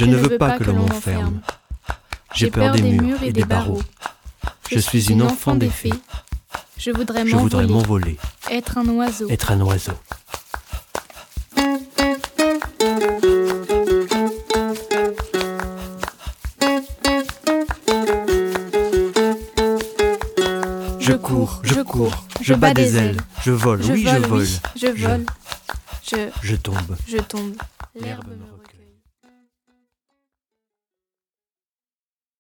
Je ne veux pas que l'on m'enferme. J'ai peur des murs et des barreaux. Je suis une enfant des fées. Je voudrais m'envoler. Être un oiseau. Être un oiseau. Je cours, je bats des ailes, je vole, je vole. Je tombe. Je tombe. L'herbe me